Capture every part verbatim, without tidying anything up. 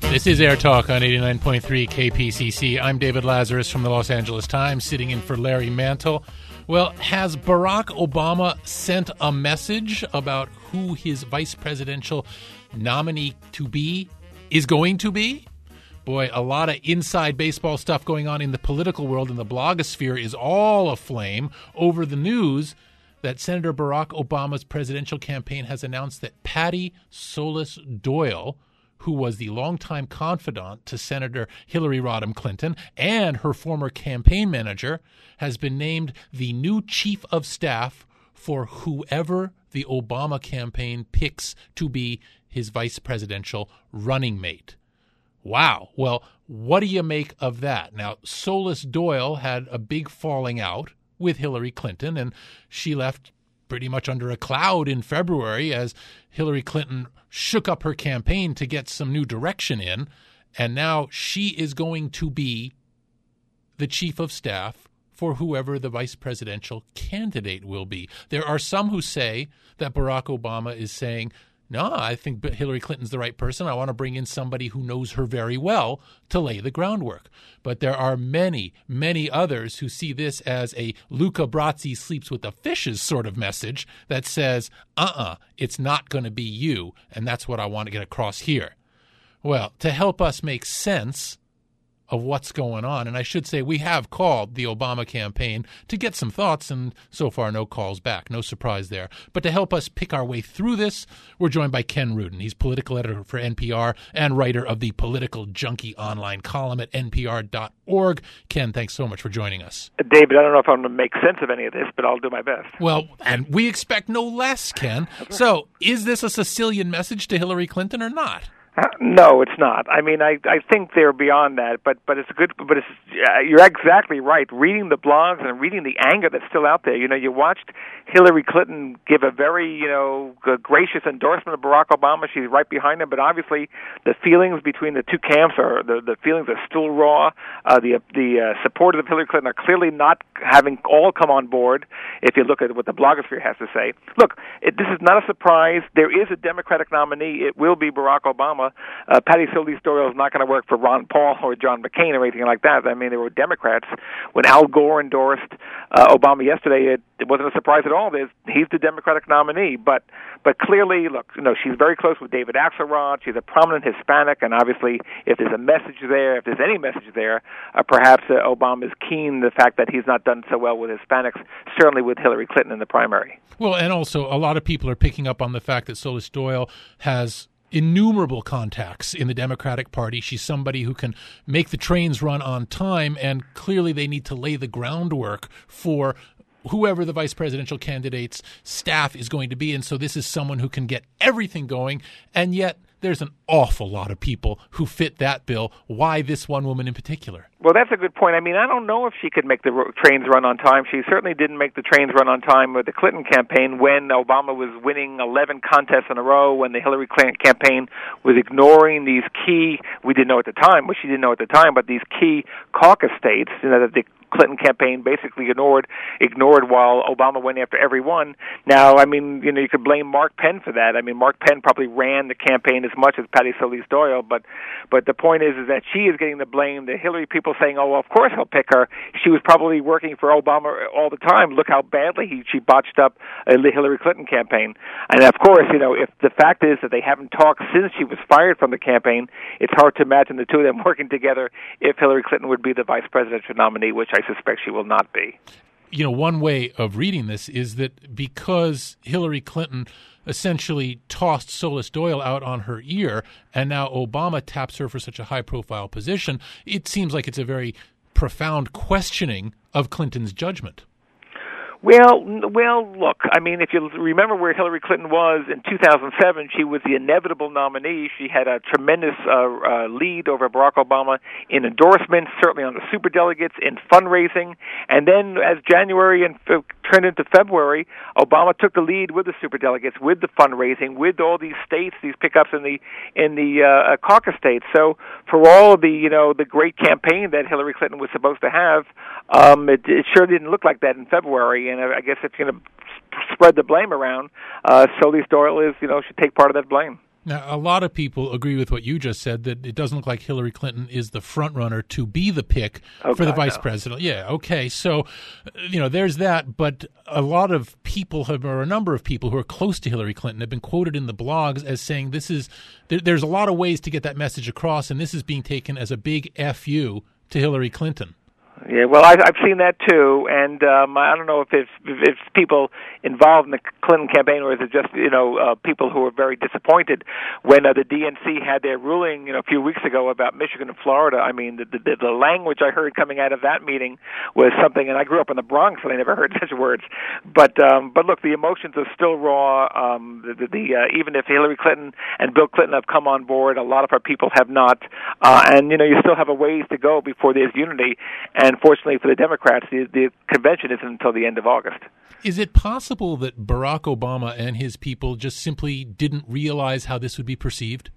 This is Air Talk on eighty-nine point three K P C C. I'm David Lazarus from the Los Angeles Times, sitting in for Larry Mantle. Well, has Barack Obama sent a message about who his vice presidential nominee to be is going to be? Boy, a lot of inside baseball stuff going on in the political world, and the blogosphere is all aflame over the news that Senator Barack Obama's presidential campaign has announced that Patty Solis Doyle, who was the longtime confidant to Senator Hillary Rodham Clinton and her former campaign manager, has been named the new chief of staff for whoever the Obama campaign picks to be his vice presidential running mate. Wow. Well, what do you make of that? Now, Solis Doyle had a big falling out with Hillary Clinton, and she left pretty much under a cloud in February as Hillary Clinton shook up her campaign to get some new direction in, and now she is going to be the chief of staff for whoever the vice presidential candidate will be. There are some who say that Barack Obama is saying, no, I think Hillary Clinton's the right person. I want to bring in somebody who knows her very well to lay the groundwork. But there are many, many others who see this as a Luca Brasi sleeps with the fishes sort of message that says, uh-uh, it's not going to be you, and that's what I want to get across here. Well, to help us make sense of what's going on, and I should say we have called the Obama campaign to get some thoughts, and so far no calls back. No surprise there. But to help us pick our way through this, we're joined by Ken Rudin. He's political editor for N P R and writer of the Political Junkie online column at N P R dot org. Ken, thanks so much for joining us. David, I don't know if I'm going to make sense of any of this, but I'll do my best. Well, and we expect no less, Ken. So is this a Sicilian message to Hillary Clinton or not? Uh, no, it's not. I mean, I, I think they're beyond that, but but it's good. But it's uh, you're exactly right. Reading the blogs and reading the anger that's still out there. You know, you watched Hillary Clinton give a very you know gracious endorsement of Barack Obama. She's right behind him, but obviously the feelings between the two camps are the the feelings are still raw. Uh, the the uh, supporters of Hillary Clinton are clearly not having all come on board. If you look at what the blogosphere has to say, look, it, this is not a surprise. There is a Democratic nominee. It will be Barack Obama. Uh, Patty Solis Doyle is not going to work for Ron Paul or John McCain or anything like that. I mean, there were Democrats. When Al Gore endorsed uh, Obama yesterday, it, it wasn't a surprise at all. There's, he's the Democratic nominee. But but clearly, look, you know, she's very close with David Axelrod. She's a prominent Hispanic, and obviously, if there's a message there, if there's any message there, uh, perhaps uh, Obama is keen the fact that he's not done so well with Hispanics, certainly with Hillary Clinton in the primary. Well, and also a lot of people are picking up on the fact that Solis Doyle has innumerable contacts in the Democratic Party. She's somebody who can make the trains run on time, and clearly they need to lay the groundwork for whoever the vice presidential candidate's staff is going to be. And so this is someone who can get everything going, and yet there's an awful lot of people who fit that bill. Why this one woman in particular? Well, that's a good point. I mean, I don't know if she could make the ro- trains run on time. She certainly didn't make the trains run on time with the Clinton campaign when Obama was winning eleven contests in a row, when the Hillary Clinton campaign was ignoring these key, we didn't know at the time, well, she didn't know at the time, but these key caucus states, you know, that the Clinton campaign basically ignored ignored while Obama went after every one. Now, I mean, you know, you could blame Mark Penn for that. I mean, Mark Penn probably ran the campaign as much as Patty Solis Doyle, but but the point is is that she is getting the blame. The Hillary people saying, oh, well, of course he'll pick her. She was probably working for Obama all the time. Look how badly he, she botched up uh, the Hillary Clinton campaign. And, of course, you know, if the fact is that they haven't talked since she was fired from the campaign, it's hard to imagine the two of them working together if Hillary Clinton would be the vice presidential nominee, which I suspect she will not be. You know, one way of reading this is that because Hillary Clinton essentially tossed Solis Doyle out on her ear, and now Obama taps her for such a high-profile position, it seems like it's a very profound questioning of Clinton's judgment. Well, well, look, I mean, if you remember where Hillary Clinton was in two thousand seven, she was the inevitable nominee. She had a tremendous uh, uh, lead over Barack Obama in endorsements, certainly on the superdelegates, in fundraising. And then as January and f- turned into February, Obama took the lead with the superdelegates, with the fundraising, with all these states, these pickups in the in the uh, caucus states. So for all of the, you know, the great campaign that Hillary Clinton was supposed to have, um, it, it sure didn't look like that in February. And I guess if you're going to spread the blame around, uh, Solis Doyle is, you know, should take part of that blame. Now, a lot of people agree with what you just said, that it doesn't look like Hillary Clinton is the front runner to be the pick oh, for the God, vice no. president. Yeah, okay. So, you know, there's that. But a lot of people have, or a number of people who are close to Hillary Clinton have been quoted in the blogs as saying this is, there, there's a lot of ways to get that message across, and this is being taken as a big F U to Hillary Clinton. Yeah, well, I've, I've seen that too, and um, I don't know if it's, if it's people involved in the Clinton campaign, or is it just you know uh, people who are very disappointed when uh, the D N C had their ruling you know a few weeks ago about Michigan and Florida. I mean, the, the, the language I heard coming out of that meeting was something, and I grew up in the Bronx, and I never heard such words. But um, but look, the emotions are still raw. Um, the, the, the uh, even if Hillary Clinton and Bill Clinton have come on board, a lot of our people have not, uh, and you know you still have a ways to go before there's unity. And fortunately for the Democrats, the, the convention isn't until the end of August. Is it possible that Barack Obama and his people just simply didn't realize how this would be perceived?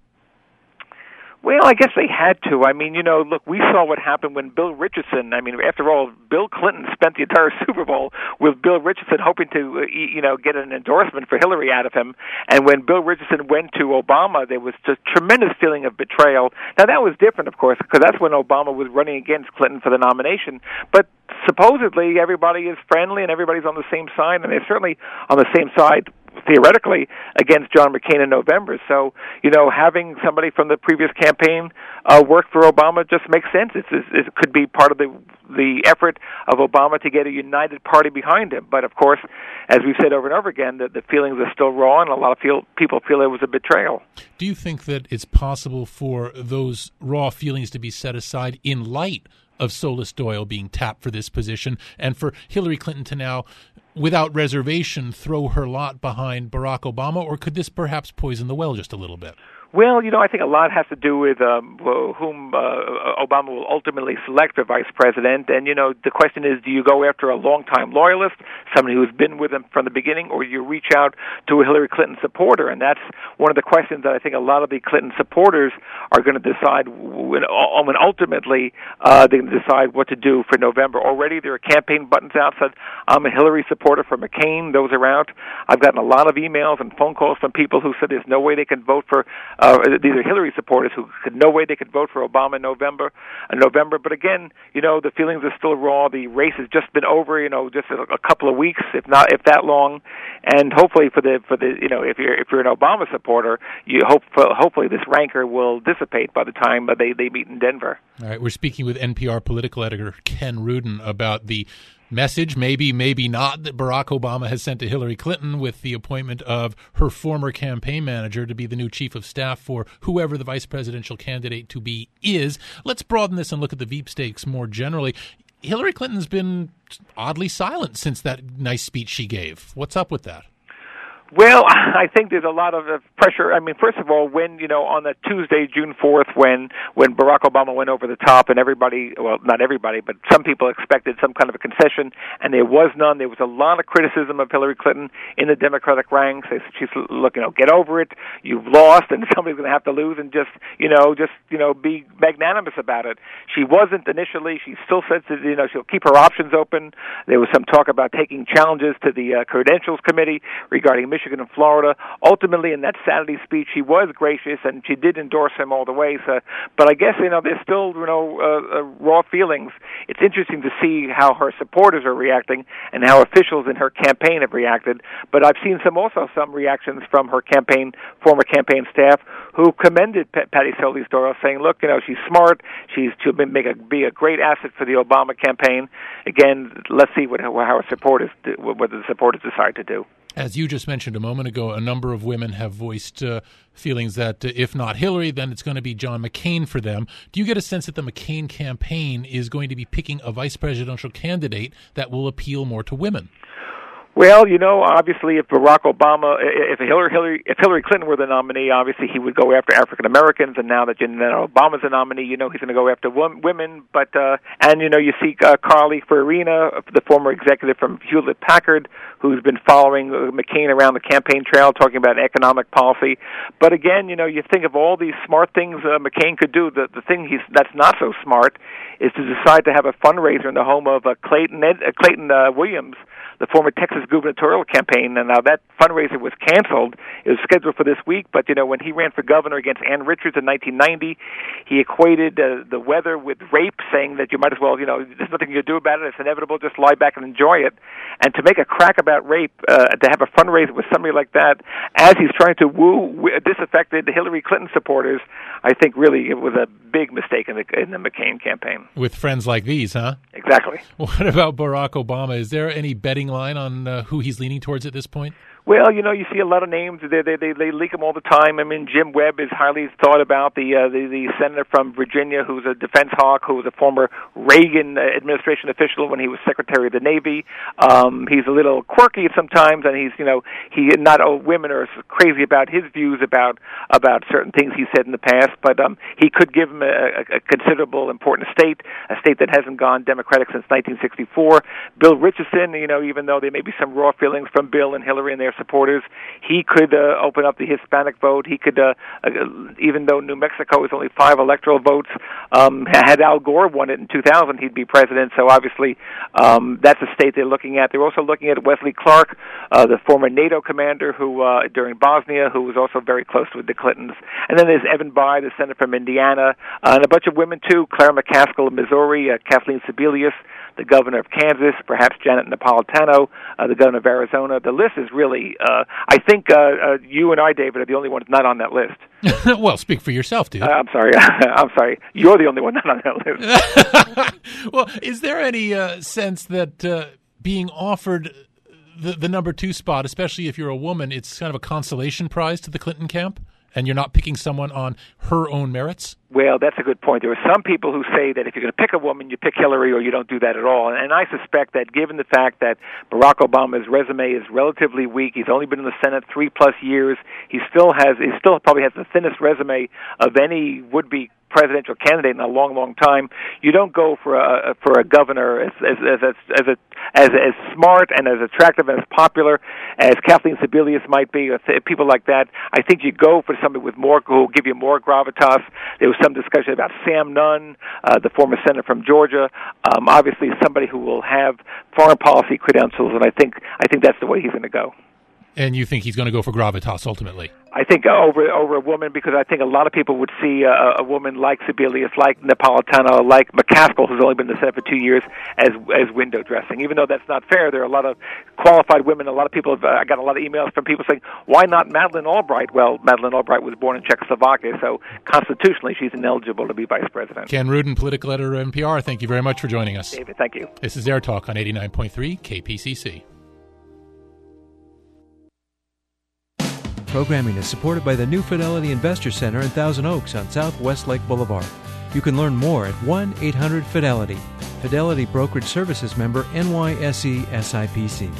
Well, I guess they had to. I mean, you know, look, we saw what happened when Bill Richardson, I mean, after all, Bill Clinton spent the entire Super Bowl with Bill Richardson hoping to, you know, get an endorsement for Hillary out of him. And when Bill Richardson went to Obama, there was just tremendous feeling of betrayal. Now, that was different, of course, because that's when Obama was running against Clinton for the nomination. But supposedly everybody is friendly and everybody's on the same side, and they're certainly on the same side theoretically against John McCain in November. So, you know, having somebody from the previous campaign uh, work for Obama just makes sense. It's, it's, it could be part of the the effort of Obama to get a united party behind him. But, of course, as we've said over and over again, the, the feelings are still raw, and a lot of feel, people feel it was a betrayal. Do you think that it's possible for those raw feelings to be set aside in light of Solis Doyle being tapped for this position, and for Hillary Clinton to now, without reservation, throw her lot behind Barack Obama? Or could this perhaps poison the well just a little bit? Well, you know, I think a lot has to do with um, whom uh, Obama will ultimately select for vice president. And, you know, the question is, do you go after a longtime loyalist, somebody who's been with him from the beginning, or you reach out to a Hillary Clinton supporter? And that's one of the questions that I think a lot of the Clinton supporters are going to decide when, when ultimately uh, they're going to decide what to do for November. Already there are campaign buttons out that I'm a Hillary supporter for McCain. Those are out. I've gotten a lot of emails and phone calls from people who said there's no way they can vote for Uh, these are Hillary supporters who could no way they could vote for Obama in November. In November, but again, you know, the feelings are still raw. The race has just been over, you know, just a, a couple of weeks, if not if that long. And hopefully, for the for the you know, if you're if you're an Obama supporter, you hope hopefully this rancor will dissipate by the time they they meet in Denver. All right, we're speaking with N P R political editor Ken Rudin about the message, maybe, maybe not, that Barack Obama has sent to Hillary Clinton with the appointment of her former campaign manager to be the new chief of staff for whoever the vice presidential candidate to be is. Let's broaden this and look at the Veep stakes more generally. Hillary Clinton's been oddly silent since that nice speech she gave. What's up with that? Well, I think there's a lot of pressure. I mean, first of all, when, you know, on the Tuesday, June fourth, when when Barack Obama went over the top and everybody, well, not everybody, but some people expected some kind of a concession, and there was none. There was a lot of criticism of Hillary Clinton in the Democratic ranks. They said, she's, look, you know, get over it. You've lost, and somebody's going to have to lose, and just, you know, just, you know, be magnanimous about it. She wasn't initially. She still said, that, you know, she'll keep her options open. There was some talk about taking challenges to the uh, Credentials Committee regarding Michigan Michigan and Florida. Ultimately, in that Saturday speech, she was gracious and she did endorse him all the way. So, but I guess, you know, there's still, you know, uh, uh, raw feelings. It's interesting to see how her supporters are reacting and how officials in her campaign have reacted. But I've seen some also some reactions from her campaign, former campaign staff, who commended P- Patty Solis Doyle, saying, "Look, you know, she's smart. She's to make a, be a great asset for the Obama campaign." Again, let's see what how her supporters do, what the supporters decide to do. As you just mentioned a moment ago, a number of women have voiced uh, feelings that uh, if not Hillary, then it's going to be John McCain for them. Do you get a sense that the McCain campaign is going to be picking a vice presidential candidate that will appeal more to women? Well, you know, obviously, if Barack Obama, if Hillary, Hillary, if Hillary Clinton were the nominee, obviously he would go after African Americans. And now that you know, Obama's the nominee, you know he's going to go after women. But uh, and you know, you see uh, Carly Fiorina, the former executive from Hewlett Packard, who's been following McCain around the campaign trail, talking about economic policy. But again, you know, you think of all these smart things uh, McCain could do. The the thing he's that's not so smart is to decide to have a fundraiser in the home of uh, Clayton Ed, uh, Clayton uh, Williams, the former Texas gubernatorial campaign, and now that fundraiser was canceled. It was scheduled for this week, but, you know, when he ran for governor against Ann Richards in nineteen ninety, he equated uh, the weather with rape, saying that you might as well, you know, there's nothing you can do about it, it's inevitable, just lie back and enjoy it. And to make a crack about rape, uh, to have a fundraiser with somebody like that, as he's trying to woo disaffected Hillary Clinton supporters, I think really it was a big mistake in the, in the McCain campaign. With friends like these, huh? Exactly. What about Barack Obama? Is there any betting line on uh, who he's leaning towards at this point? Well, you know, you see a lot of names. They they they, they leak them all the time. I mean, Jim Webb is highly thought about. The uh, the the senator from Virginia, who's a defense hawk, who was a former Reagan administration official when he was Secretary of the Navy. Um, he's a little quirky sometimes, and he's you know he not all women are crazy about his views about about certain things he said in the past. But um, he could give him a, a considerable important state, a state that hasn't gone Democratic since nineteen sixty-four. Bill Richardson, you know, even though there may be some raw feelings from Bill and Hillary and their supporters, he could uh, open up the Hispanic vote. He could, uh, uh, even though New Mexico is only five electoral votes, um, had Al Gore won it in two thousand, he'd be president. So obviously, um, that's a state they're looking at. They're also looking at Wesley Clark, uh, the former NATO commander who, uh, during Bosnia, who was also very close with the Clintons. And then there's Evan Bayh, the senator from Indiana, uh, and a bunch of women too: Clara McCaskill of Missouri, uh, Kathleen Sebelius, the governor of Kansas, perhaps Janet Napolitano, uh, the governor of Arizona. The list is really, uh, I think uh, uh, you and I, David, are the only ones not on that list. Well, speak for yourself, dude. Uh, I'm sorry. I'm sorry. You're the only one not on that list. Well, is there any uh, sense that uh, being offered the, the number two spot, especially if you're a woman, it's kind of a consolation prize to the Clinton camp? And you're not picking someone on her own merits? Well, that's a good point. There are some people who say that if you're going to pick a woman, you pick Hillary or you don't do that at all. And I suspect that given the fact that Barack Obama's resume is relatively weak, he's only been in the Senate three plus years, he still has, he still probably has the thinnest resume of any would-be presidential candidate in a long, long time. You don't go for a for a governor as as as as as, as, as smart and as attractive and as popular as Kathleen Sebelius might be, or people like that. I think you go for somebody with more who will give you more gravitas. There was some discussion about Sam Nunn, uh, the former senator from Georgia. Um, obviously, somebody who will have foreign policy credentials, and I think I think that's the way he's going to go. And you think he's going to go for gravitas ultimately? I think over over a woman, because I think a lot of people would see a, a woman like Sebelius, like Napolitano, like McCaskill, who's only been in the Senate for two years, as as window dressing. Even though that's not fair, there are a lot of qualified women. A lot of people have, uh, I got a lot of emails from people saying, why not Madeleine Albright? Well, Madeleine Albright was born in Czechoslovakia, so constitutionally she's ineligible to be vice president. Ken Rudin, political editor of N P R, thank you very much for joining us. David, thank you. This is Air Talk on eighty-nine point three K P C C. Programming is supported by the New Fidelity Investor Center in Thousand Oaks on South Westlake Boulevard. You can learn more at one eight hundred Fidelity. Fidelity Brokerage Services member N Y S E S I P C.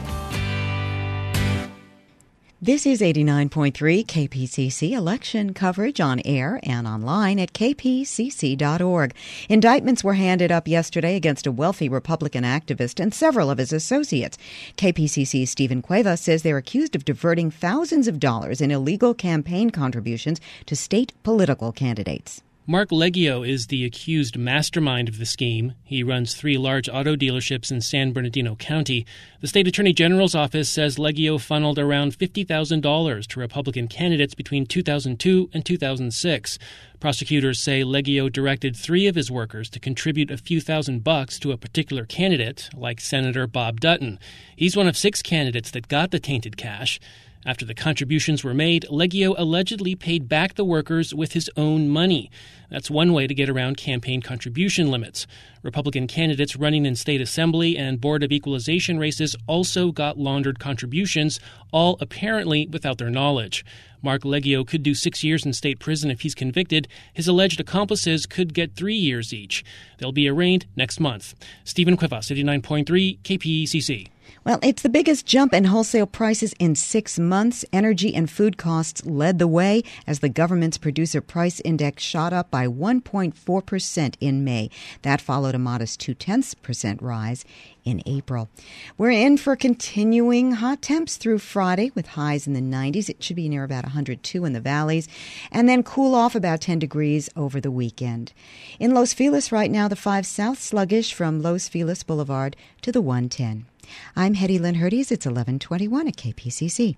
This is eighty-nine point three K P C C election coverage on air and online at k p c c dot org. Indictments were handed up yesterday against a wealthy Republican activist and several of his associates. K P C C's Stephen Cuevas says they're accused of diverting thousands of dollars in illegal campaign contributions to state political candidates. Mark Leggio is the accused mastermind of the scheme. He runs three large auto dealerships in San Bernardino County. The state attorney general's office says Leggio funneled around fifty thousand dollars to Republican candidates between two thousand two and two thousand six. Prosecutors say Leggio directed three of his workers to contribute a few thousand bucks to a particular candidate, like Senator Bob Dutton. He's one of six candidates that got the tainted cash. After the contributions were made, Leggio allegedly paid back the workers with his own money. That's one way to get around campaign contribution limits. Republican candidates running in state assembly and Board of Equalization races also got laundered contributions, all apparently without their knowledge. Mark Leggio could do six years in state prison if he's convicted. His alleged accomplices could get three years each. They'll be arraigned next month. Stephen Cuevas, eighty-nine point three K P C C. Well, it's the biggest jump in wholesale prices in six months. Energy and food costs led the way as the government's producer price index shot up by one point four percent in May. That followed a modest two-tenths percent rise in April. We're in for continuing hot temps through Friday with highs in the nineties. It should be near about one hundred two in the valleys, and then cool off about ten degrees over the weekend. In Los Feliz right now, the five South sluggish from Los Feliz Boulevard to the one ten. I'm Hetty Lynn Hurdes. It's eleven twenty-one at K P C C.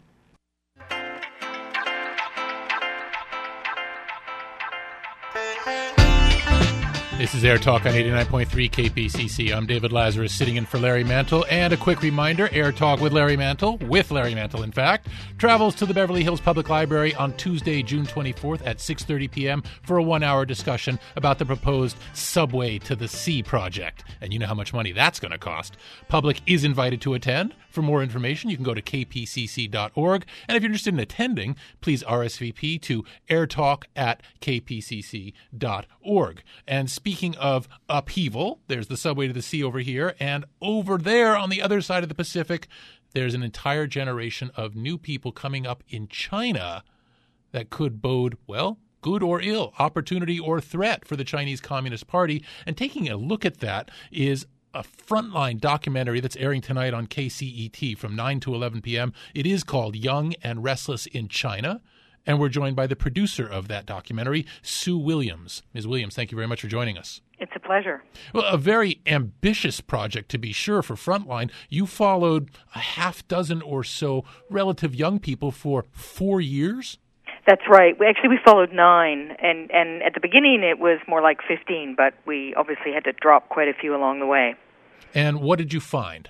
This is Air Talk on eighty-nine point three K P C C. I'm David Lazarus, sitting in for Larry Mantle. And a quick reminder, Air Talk with Larry Mantle, with Larry Mantle, in fact, travels to the Beverly Hills Public Library on Tuesday, June twenty-fourth at six thirty p.m. for a one-hour discussion about the proposed Subway to the Sea project. And you know how much money that's going to cost. Public is invited to attend. For more information, you can go to k p c c dot org. And if you're interested in attending, please R S V P to airtalk at k p c c dot org. And speaking of upheaval, there's the Subway to the Sea over here. And over there on the other side of the Pacific, there's an entire generation of new people coming up in China that could bode, well, good or ill, opportunity or threat for the Chinese Communist Party. And taking a look at that is a Frontline documentary that's airing tonight on K C E T from nine to eleven p.m. It is called Young and Restless in China. And we're joined by the producer of that documentary, Sue Williams. Miz Williams, thank you very much for joining us. It's a pleasure. Well, a very ambitious project, to be sure, for Frontline. You followed a half dozen or so relative young people for four years? That's right. We, actually, we followed nine, and, and at the beginning it was more like fifteen, but we obviously had to drop quite a few along the way. And what did you find?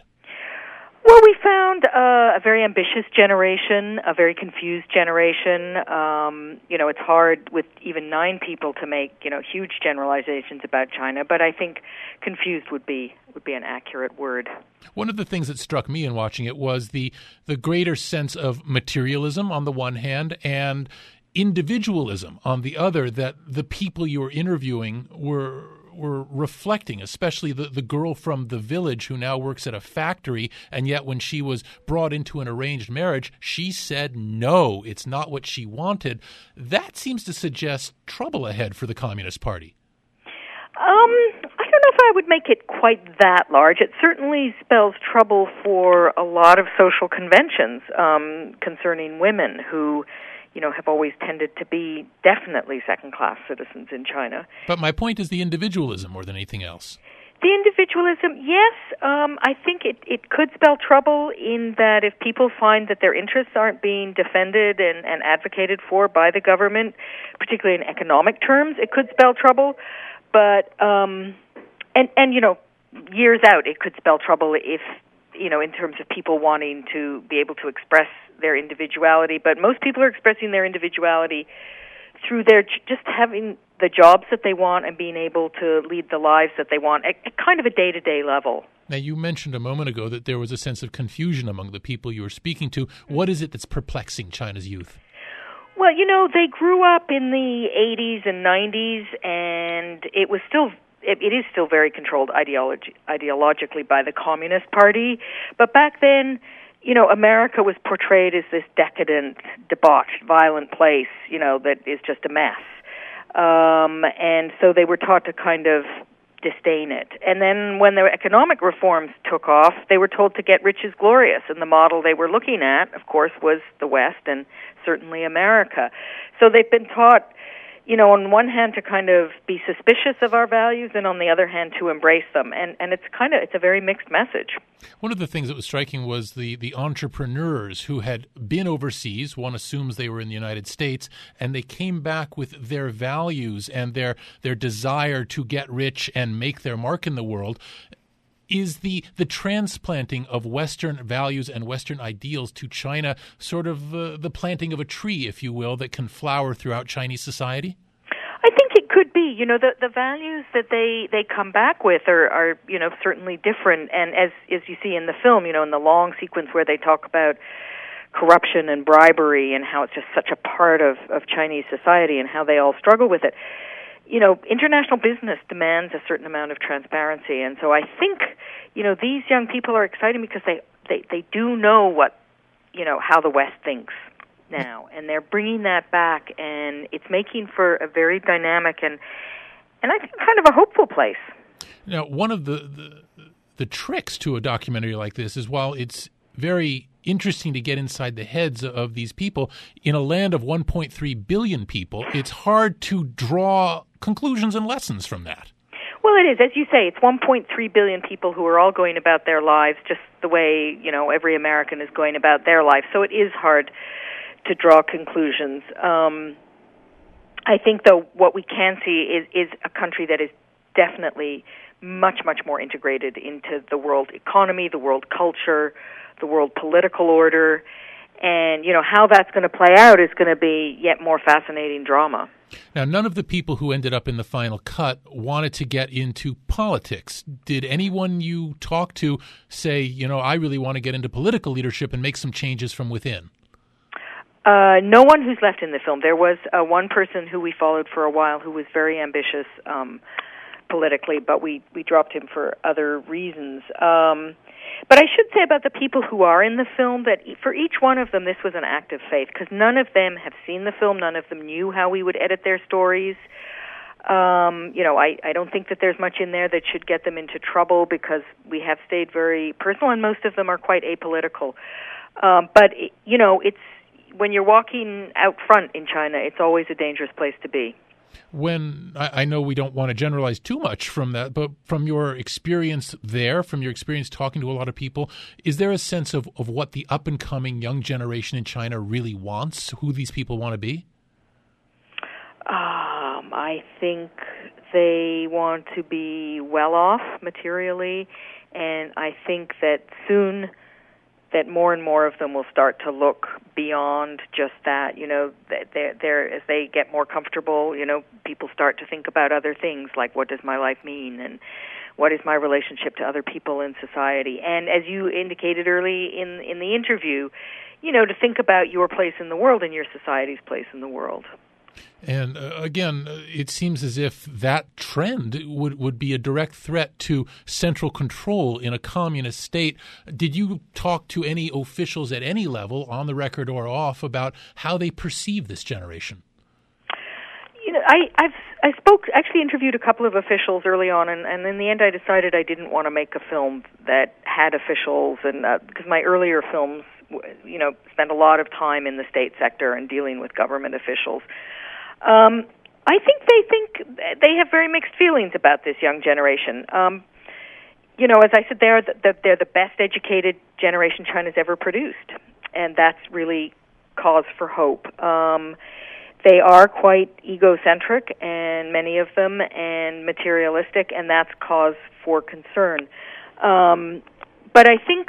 Well, we found uh, a very ambitious generation, a very confused generation. Um, you know, it's hard with even nine people to make, you know, huge generalizations about China, but I think confused would be would be an accurate word. One of the things that struck me in watching it was the the greater sense of materialism on the one hand and individualism on the other, that the people you were interviewing were were reflecting, especially the, the girl from the village who now works at a factory, and yet when she was brought into an arranged marriage, she said no, it's not what she wanted. That seems to suggest trouble ahead for the Communist Party. Um, I don't know if I would make it quite that large. It certainly spells trouble for a lot of social conventions um, concerning women who, you know, have always tended to be definitely second-class citizens in China. But my point is the individualism more than anything else. The individualism, yes. Um, I think it, it could spell trouble in that if people find that their interests aren't being defended and, and advocated for by the government, particularly in economic terms, it could spell trouble. But, um, and, and, you know, years out, it could spell trouble if, you know, in terms of people wanting to be able to express their individuality. But most people are expressing their individuality through their just having the jobs that they want and being able to lead the lives that they want at, at kind of a day-to-day level. Now, you mentioned a moment ago that there was a sense of confusion among the people you were speaking to. What is it that's perplexing China's youth? Well, you know, they grew up in the eighties and nineties, and it was still It, it is still very controlled ideology, ideologically by the Communist Party. But back then, you know, America was portrayed as this decadent, debauched, violent place, you know, that is just a mess. Um, and so they were taught to kind of disdain it. And then when the economic reforms took off, they were told to get rich is glorious. And the model they were looking at, of course, was the West and certainly America. So they've been taught, you know, on one hand to kind of be suspicious of our values and on the other hand to embrace them. And and it's kind of, it's a very mixed message. One of the things that was striking was the, the entrepreneurs who had been overseas. One assumes they were in the United States, and they came back with their values and their their desire to get rich and make their mark in the world. Is the, the transplanting of Western values and Western ideals to China sort of uh, the planting of a tree, if you will, that can flower throughout Chinese society? I think it could be. You know, the the values that they, they come back with are, are, you know, certainly different. And as as you see in the film, you know, in the long sequence where they talk about corruption and bribery and how it's just such a part of, of Chinese society and how they all struggle with it. You know, international business demands a certain amount of transparency, and so I think, you know, these young people are exciting because they, they, they do know what, you know, how the West thinks now, and they're bringing that back, and it's making for a very dynamic and, and I think kind of a hopeful place. Now, one of the, the the tricks to a documentary like this is while it's very interesting to get inside the heads of these people, in a land of one point three billion people, it's hard to draw conclusions and lessons from that. Well, it is. As you say, it's one point three billion people who are all going about their lives just the way, you know, every American is going about their life. So it is hard to draw conclusions. Um, I think, though, what we can see is, is a country that is definitely much, much more integrated into the world economy, the world culture, the world political order. And, you know, how that's going to play out is going to be yet more fascinating drama. Now, none of the people who ended up in the final cut wanted to get into politics. Did anyone you talked to say, you know, I really want to get into political leadership and make some changes from within? Uh, no one who's left in the film. There was uh, one person who we followed for a while who was very ambitious um, politically, but we, we dropped him for other reasons. Um But I should say about the people who are in the film that for each one of them, this was an act of faith, because none of them have seen the film. None of them knew how we would edit their stories. Um, you know, I, I don't think that there's much in there that should get them into trouble, because we have stayed very personal, and most of them are quite apolitical. Um, but, it, you know, it's when you're walking out front in China, it's always a dangerous place to be. When I, I know we don't want to generalize too much from that, but from your experience there, from your experience talking to a lot of people, is there a sense of, of what the up-and-coming young generation in China really wants, who these people want to be? Um, I think they want to be well off materially, and I think that soon that more and more of them will start to look beyond just that. You know, they're, they're, as they get more comfortable, you know, people start to think about other things, like what does my life mean, and what is my relationship to other people in society. And as you indicated early in in the interview, you know, to think about your place in the world and your society's place in the world. And uh, again, it seems as if that trend would, would be a direct threat to central control in a communist state. Did you talk to any officials at any level, on the record or off, about how they perceive this generation? You know, I, I've I spoke actually interviewed a couple of officials early on, and, and in the end, I decided I didn't want to make a film that had officials, and uh, because my earlier films, you know, spent a lot of time in the state sector and dealing with government officials. Um, I think they think they have very mixed feelings about this young generation. Um, you know, as I said, they're the, they're the best educated generation China's ever produced, and that's really cause for hope. Um, they are quite egocentric, and many of them, and materialistic, and that's cause for concern. Um, but I think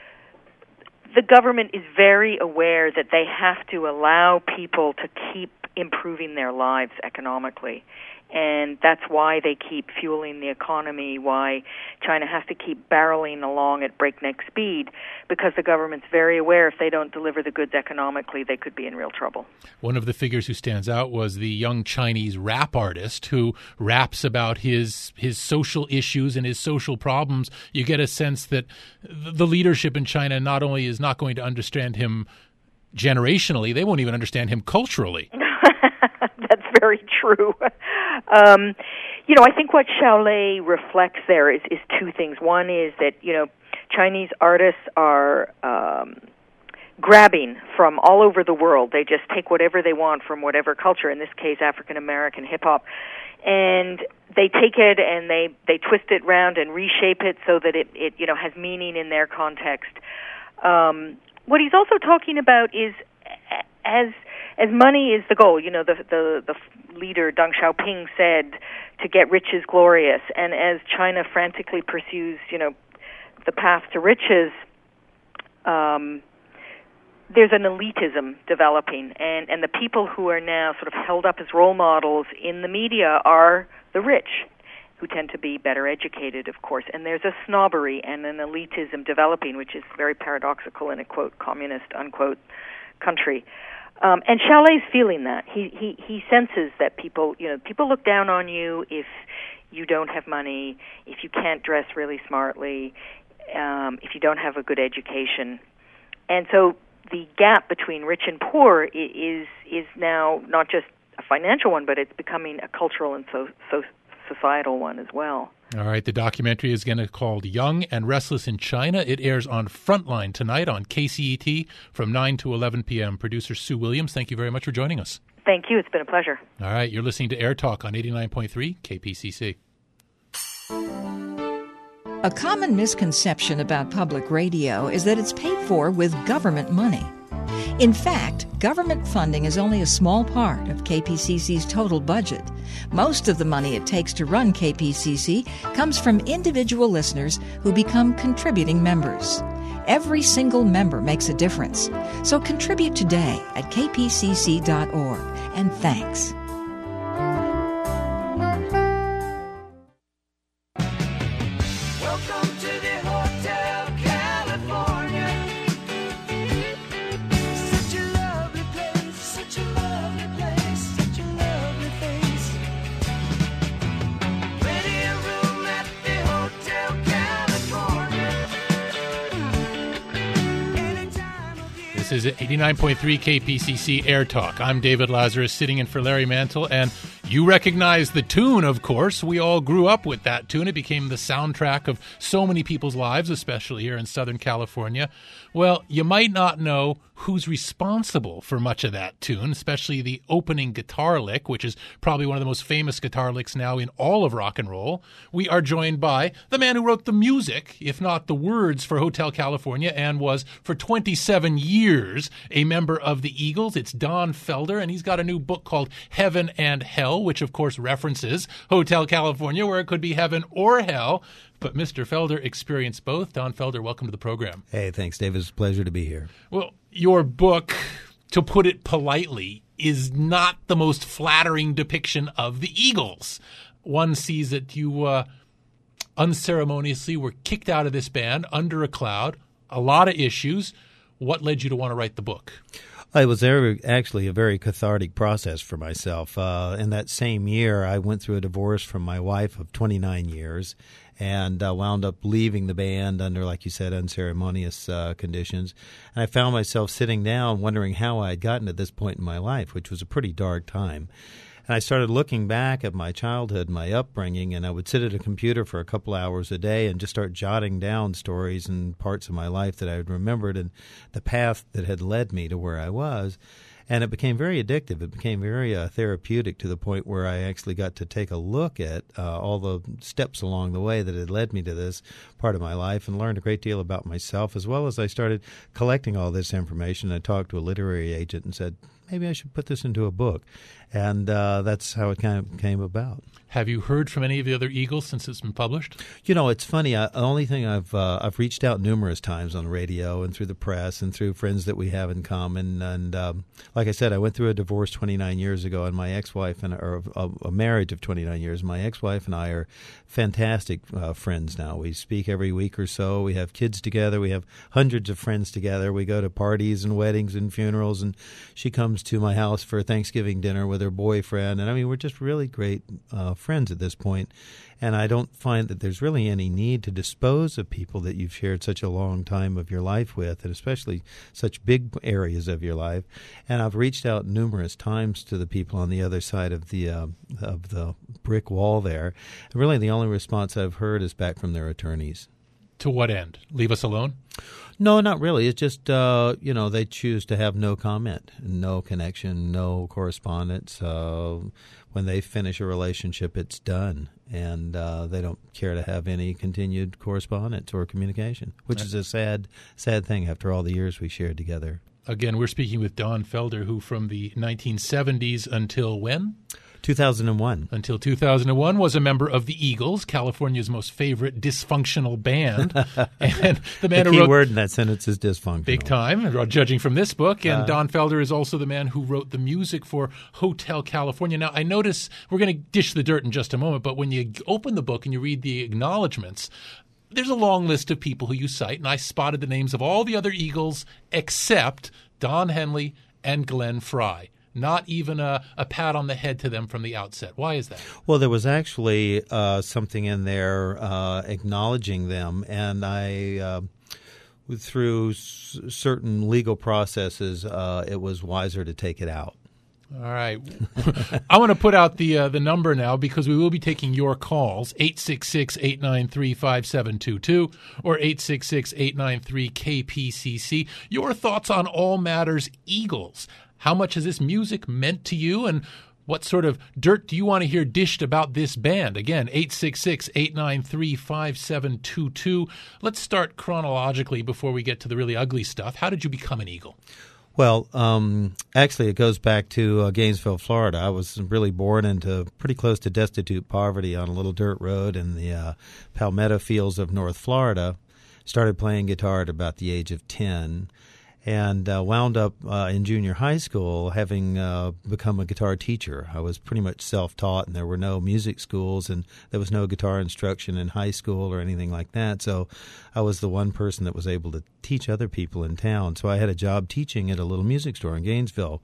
the government is very aware that they have to allow people to keep improving their lives economically. And that's why they keep fueling the economy, why China has to keep barreling along at breakneck speed, because the government's very aware if they don't deliver the goods economically, they could be in real trouble. One of the figures who stands out was the young Chinese rap artist who raps about his his social issues and his social problems. You get a sense that the leadership in China not only is not going to understand him generationally, they won't even understand him culturally. That's very true. Um, you know, I think what Xiaolei reflects there is, is two things. One is that, you know, Chinese artists are um, grabbing from all over the world. They just take whatever they want from whatever culture, in this case African-American hip-hop, and they take it and they, they twist it around and reshape it so that it, it you know, has meaning in their context. Um, what he's also talking about is as as money is the goal. You know, the the the leader Deng Xiaoping said, "To get rich is glorious." And as China frantically pursues, you know, the path to riches, um, there's an elitism developing, and and the people who are now sort of held up as role models in the media are the rich, who tend to be better educated, of course. And there's a snobbery and an elitism developing, which is very paradoxical in a, quote, communist, unquote, country. Um, and Xiaolei's feeling that. He, he he senses that people, you know, people look down on you if you don't have money, if you can't dress really smartly, um, if you don't have a good education. And so the gap between rich and poor is is now not just a financial one, but it's becoming a cultural and so, so societal one as well. All right, the documentary is going to be called Young and Restless in China. It airs on Frontline tonight on K C E T from nine to eleven p.m. Producer Sue Williams, thank you very much for joining us. Thank you. It's been a pleasure. All right, you're listening to Air Talk on eighty-nine point three K P C C. A common misconception about public radio is that it's paid for with government money. In fact, government funding is only a small part of K P C C's total budget. Most of the money it takes to run K P C C comes from individual listeners who become contributing members. Every single member makes a difference. So contribute today at k p c c dot org. And thanks. This is eighty-nine point three K P C C Air Talk. I'm David Lazarus, sitting in for Larry Mantle, and you recognize the tune, of course. We all grew up with that tune. It became the soundtrack of so many people's lives, especially here in Southern California. Well, you might not know who's responsible for much of that tune, especially the opening guitar lick, which is probably one of the most famous guitar licks now in all of rock and roll. We are joined by the man who wrote the music, if not the words, for Hotel California, and was for twenty-seven years a member of the Eagles. It's Don Felder, and he's got a new book called Heaven and Hell, which of course references Hotel California, where it could be heaven or hell. But Mister Felder experienced both. Don Felder, welcome to the program. Hey, thanks, David. It's a pleasure to be here. Well, your book, to put it politely, is not the most flattering depiction of the Eagles. One sees that you uh, unceremoniously were kicked out of this band under a cloud, a lot of issues. What led you to want to write the book? It was very, actually a very cathartic process for myself. Uh, in that same year, I went through a divorce from my wife of twenty-nine years and uh, wound up leaving the band under, like you said, unceremonious uh, conditions. And I found myself sitting down wondering how I had gotten to this point in my life, which was a pretty dark time. And I started looking back at my childhood, my upbringing, and I would sit at a computer for a couple hours a day and just start jotting down stories and parts of my life that I had remembered and the path that had led me to where I was. And it became very addictive. It became very uh, therapeutic to the point where I actually got to take a look at uh, all the steps along the way that had led me to this part of my life and learned a great deal about myself, as well as I started collecting all this information. I talked to a literary agent and said, maybe I should put this into a book. And uh, that's how it kind of came about. Have you heard from any of the other Eagles since it's been published? You know, it's funny. I, the only thing I've uh, I've reached out numerous times on radio and through the press and through friends that we have in common. And um, like I said, I went through a divorce twenty-nine years ago, and my ex-wife and or a, a marriage of twenty-nine years. My ex-wife and I are fantastic uh, friends now. We speak every week or so. We have kids together. We have hundreds of friends together. We go to parties and weddings and funerals, and she comes to my house for Thanksgiving dinner with her boyfriend. And I mean, we're just really great uh, friends at this point. And I don't find that there's really any need to dispose of people that you've shared such a long time of your life with, and especially such big areas of your life. And I've reached out numerous times to the people on the other side of the uh, of the brick wall there. And really, the only response I've heard is back from their attorneys. To what end? Leave us alone? No, not really. It's just, uh, you know, they choose to have no comment, no connection, no correspondence. Uh, when they finish a relationship, it's done, and uh, they don't care to have any continued correspondence or communication, which is a sad, sad thing after all the years we shared together. Again, we're speaking with Don Felder, who from the nineteen seventies until when? two thousand one. Until two thousand one was a member of the Eagles, California's most favorite dysfunctional band. And the man the who key wrote word in that sentence is dysfunctional. Big time, judging from this book. And uh, Don Felder is also the man who wrote the music for Hotel California. Now, I notice we're going to dish the dirt in just a moment, but when you open the book and you read the acknowledgments, there's a long list of people who you cite, and I spotted the names of all the other Eagles except Don Henley and Glenn Frey. Not even a, a pat on the head to them from the outset. Why is that? Well, there was actually uh, something in there uh, acknowledging them, and I, uh, through s- certain legal processes, uh, it was wiser to take it out. All right. I want to put out the uh, the number now because we will be taking your calls, eight six six, eight nine three, five seven two two or eight six six, eight nine three, K P C C. Your thoughts on all matters Eagles. How much has this music meant to you, and What sort of dirt do you want to hear dished about this band? Again, eight six six, eight nine three, five seven two two. Let's start chronologically before we get to the really ugly stuff. How did you become an Eagle? Well, um, actually, it goes back to uh, Gainesville, Florida. I was really born into pretty close to destitute poverty on a little dirt road in the uh, Palmetto fields of North Florida. Started playing guitar at about the age of ten. And uh, wound up uh, in junior high school having uh, become a guitar teacher. I was pretty much self-taught, and there were no music schools, and there was no guitar instruction in high school or anything like that. So I was the one person that was able to teach other people in town. So I had a job teaching at a little music store in Gainesville.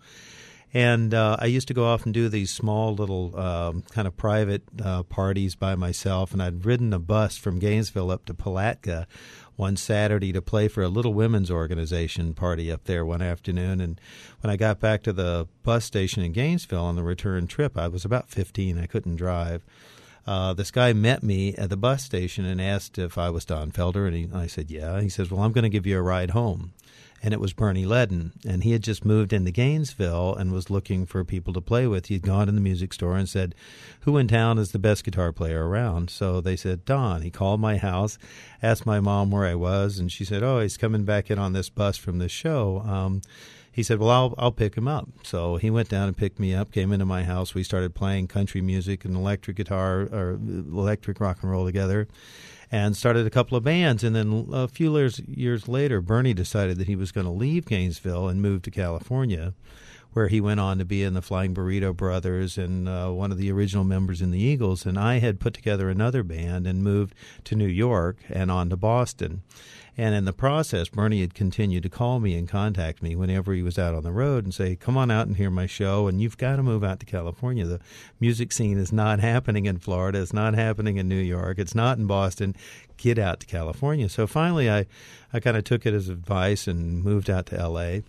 And uh, I used to go off and do these small little um, kind of private uh, parties by myself, and I'd ridden a bus from Gainesville up to Palatka one Saturday to play for a little women's organization party up there one afternoon. And when I got back to the bus station in Gainesville on the return trip, I was about fifteen. I couldn't drive. Uh, this guy met me at the bus station and asked if I was Don Felder, and he, I said, yeah. He says, well, I'm going to give you a ride home. And it was Bernie Ledden, and he had just moved into Gainesville and was looking for people to play with. He had gone to the music store and said, who in town is the best guitar player around? So they said, Don. He called my house, asked my mom where I was, and she said, oh, he's coming back in on this bus from this show. Um, he said, well, I'll, I'll pick him up. So he went down and picked me up, came into my house. We started playing country music and electric guitar, or electric rock and roll together, and started a couple of bands. And then a few years, years later, Bernie decided that he was going to leave Gainesville and move to California, where he went on to be in the Flying Burrito Brothers and uh, one of the original members in the Eagles. And I had put together another band and moved to New York and on to Boston. And in the process, Bernie had continued to call me and contact me whenever he was out on the road and say, come on out and hear my show, and you've got to move out to California. The music scene is not happening in Florida. It's not happening in New York. It's not in Boston. Get out to California. So finally, I, I kind of took it as advice and moved out to L A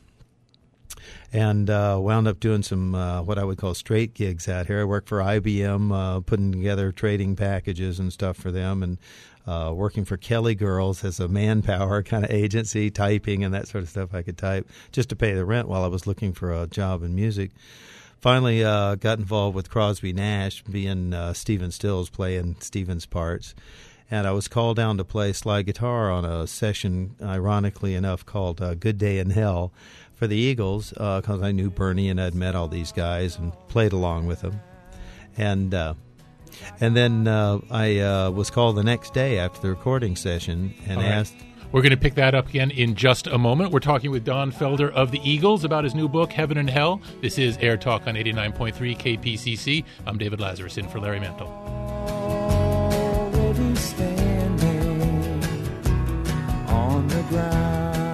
and uh, wound up doing some uh, what I would call straight gigs out here. I worked for I B M, uh, putting together trading packages and stuff for them, and uh, working for Kelly Girls as a manpower kind of agency, typing and that sort of stuff I could type just to pay the rent while I was looking for a job in music. Finally uh, got involved with Crosby Nash, being uh, Stephen Stills, playing Stephen's parts. And I was called down to play slide guitar on a session, ironically enough, called uh, Good Day in Hell for the Eagles, because uh, I knew Bernie and I'd met all these guys and played along with them. And uh, and then uh, I uh, was called the next day after the recording session and right. asked... We're going to pick that up again in just a moment. We're talking with Don Felder of the Eagles about his new book, Heaven and Hell. This is Air Talk on eighty-nine point three K P C C. I'm David Lazarus, in for Larry Mantle. Already standing on the ground.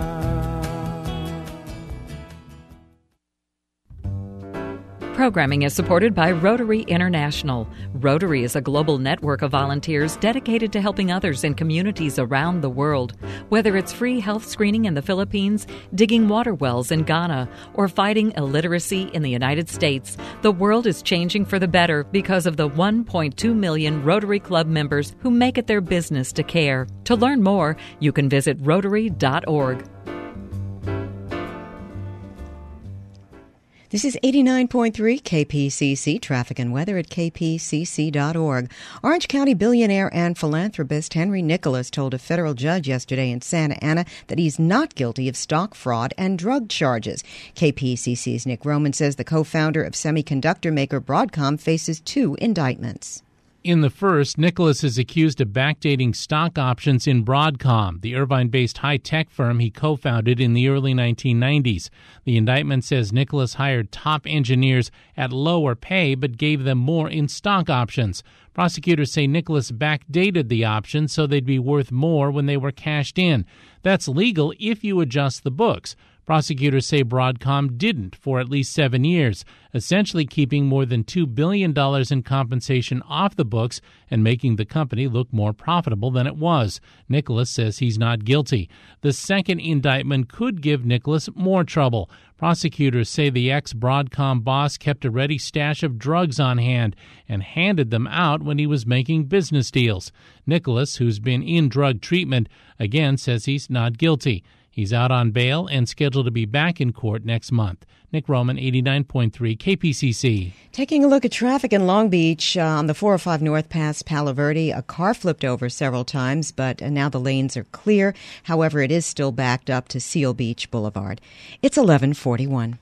Programming is supported by Rotary International. Rotary is a global network of volunteers dedicated to helping others in communities around the world. Whether it's free health screening in the Philippines, digging water wells in Ghana, or fighting illiteracy in the United States, the world is changing for the better because of the one point two million Rotary Club members who make it their business to care. To learn more, you can visit rotary dot org. This is eighty-nine point three K P C C, traffic and weather at k p c c dot org. Orange County billionaire and philanthropist Henry Nicholas told a federal judge yesterday in Santa Ana that he's not guilty of stock fraud and drug charges. K P C C's Nick Roman says the co-founder of semiconductor maker Broadcom faces two indictments. In the first, Nicholas is accused of backdating stock options in Broadcom, the Irvine-based high-tech firm he co-founded in the early nineteen nineties. The indictment says Nicholas hired top engineers at lower pay but gave them more in stock options. Prosecutors say Nicholas backdated the options so they'd be worth more when they were cashed in. That's legal if you adjust the books. Prosecutors say Broadcom didn't for at least seven years, essentially keeping more than two billion dollars in compensation off the books and making the company look more profitable than it was. Nicholas says he's not guilty. The second indictment could give Nicholas more trouble. Prosecutors say the ex-Broadcom boss kept a ready stash of drugs on hand and handed them out when he was making business deals. Nicholas, who's been in drug treatment, again says he's not guilty. He's out on bail and scheduled to be back in court next month. Nick Roman, eighty-nine point three K P C C. Taking a look at traffic in Long Beach uh, on the four oh five North past Palo Verde, a car flipped over several times, but uh, now the lanes are clear. However, it is still backed up to Seal Beach Boulevard. It's eleven forty-one.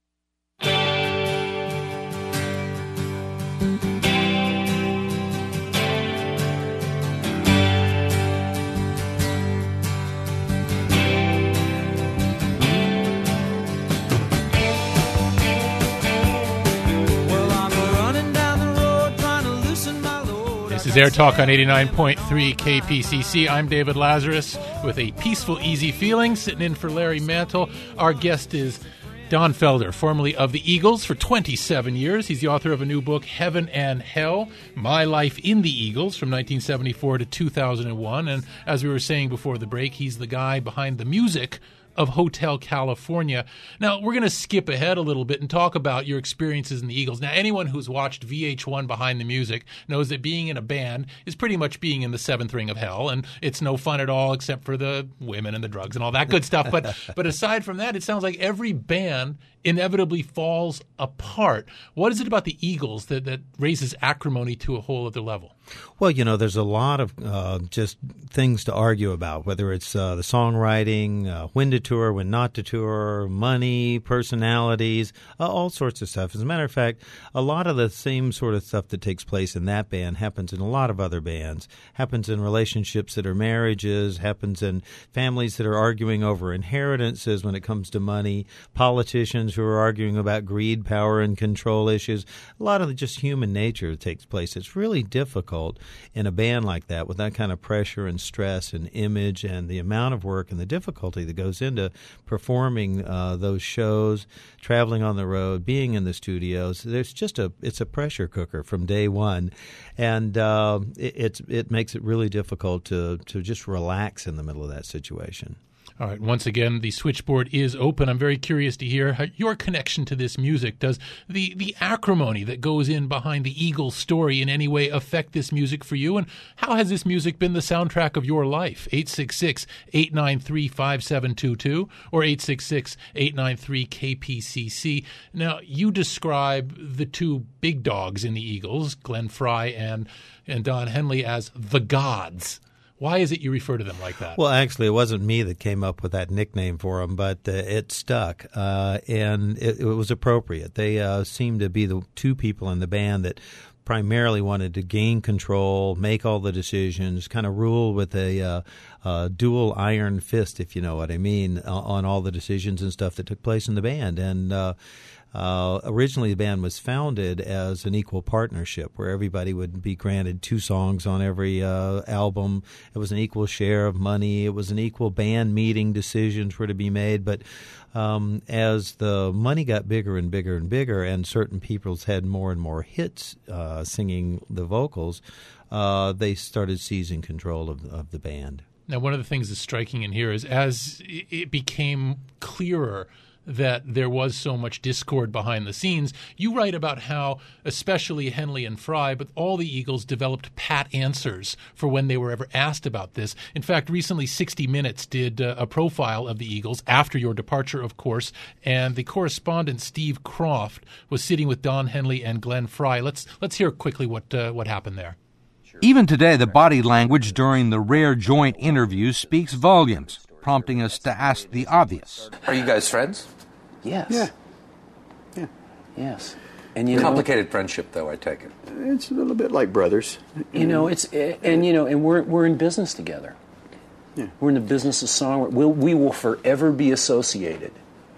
This is Air Talk on eighty-nine point three K P C C. I'm David Lazarus with a peaceful, easy feeling, sitting in for Larry Mantle. Our guest is Don Felder, formerly of the Eagles for twenty-seven years. He's the author of a new book, Heaven and Hell, My Life in the Eagles, from nineteen seventy-four to two thousand one. And as we were saying before the break, he's the guy behind the music of Hotel California. Now, we're going to skip ahead a little bit and talk about your experiences in the Eagles. Now, anyone who's watched V H one Behind the Music knows that being in a band is pretty much being in the seventh ring of hell, and it's no fun at all except for the women and the drugs and all that good stuff. But but aside from that, it sounds like every band inevitably falls apart. What is it about the Eagles that, that raises acrimony to a whole other level? Well, you know, there's a lot of uh, just things to argue about, whether it's uh, the songwriting, uh, when to tour, when not to tour, money, personalities, uh, all sorts of stuff. As a matter of fact, a lot of the same sort of stuff that takes place in that band happens in a lot of other bands, happens in relationships that are marriages, happens in families that are arguing over inheritances when it comes to money, politicians who are arguing about greed, power, and control issues. A lot of just human nature takes place. It's really difficult in a band like that with that kind of pressure and stress and image and the amount of work and the difficulty that goes into performing uh, those shows, traveling on the road, being in the studios. There's just a it's a pressure cooker from day one, and uh, it, it's it makes it really difficult to to just relax in the middle of that situation. All right. Once again, the switchboard is open. I'm very curious to hear how your connection to this music. Does the, the acrimony that goes in behind the Eagles story in any way affect this music for you? And how has this music been the soundtrack of your life? eight six six, eight nine three, five seven two two or eight six six, eight nine three, K P C C. Now, you describe the two big dogs in the Eagles, Glenn Frey and, and Don Henley, as the gods. Why is it you refer to them like that? Well, actually, it wasn't me that came up with that nickname for them, but uh, it stuck, uh, and it, it was appropriate. They uh, seemed to be the two people in the band that primarily wanted to gain control, make all the decisions, kind of rule with a uh, uh, dual iron fist, if you know what I mean, on all the decisions and stuff that took place in the band. And uh, Uh, originally, the band was founded as an equal partnership where everybody would be granted two songs on every uh, album. It was an equal share of money. It was an equal band meeting. Decisions were to be made. But um, as the money got bigger and bigger and bigger, and certain people had more and more hits uh, singing the vocals, uh, they started seizing control of, of the band. Now, one of the things that's striking in here is as it became clearer that there was so much discord behind the scenes, you write about how, especially Henley and Frey, but all the Eagles developed pat answers for when they were ever asked about this. In fact, recently sixty minutes did uh, a profile of the Eagles after your departure, of course, and the correspondent Steve Croft was sitting with Don Henley and Glenn Frey. Let's let's hear quickly what uh, what happened there. Even today, the body language during the rare joint interviews speaks volumes, prompting us to ask the obvious. Are you guys friends? Yes. Yeah. Yeah. Yes. And you complicated know, friendship, though, I take it. It's a little bit like brothers. You know, it's and you know, and we're we're in business together. Yeah. We're in the business of songwriting. We'll, we will forever be associated.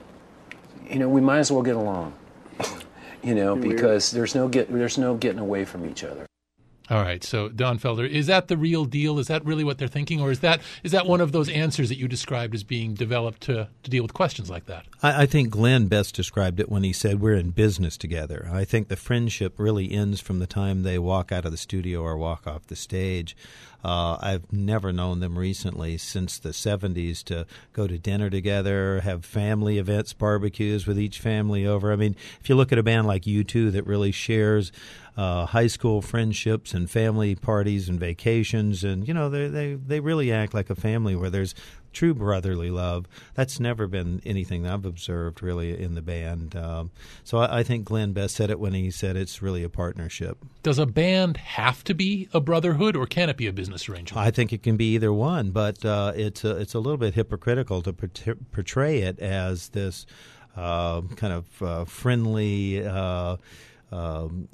You know, we might as well get along. You know, because there's no get there's no getting away from each other. All right, so Don Felder, is that the real deal? Is that really what they're thinking, or is that is that one of those answers that you described as being developed to, to deal with questions like that? I, I think Glenn best described it when he said we're in business together. I think the friendship really ends from the time they walk out of the studio or walk off the stage. Uh, I've never known them recently since the seventies to go to dinner together, have family events, barbecues with each family over. I mean, if you look at a band like U two that really shares uh, high school friendships and and family parties and vacations, and you know they they they really act like a family where there's true brotherly love. That's never been anything that I've observed really in the band. Um, so I, I think Glenn best said it when he said it's really a partnership. Does a band have to be a brotherhood, or can it be a business arrangement? I think it can be either one, but uh, it's a, it's a little bit hypocritical to portray it as this uh, kind of uh, friendly uh, Um,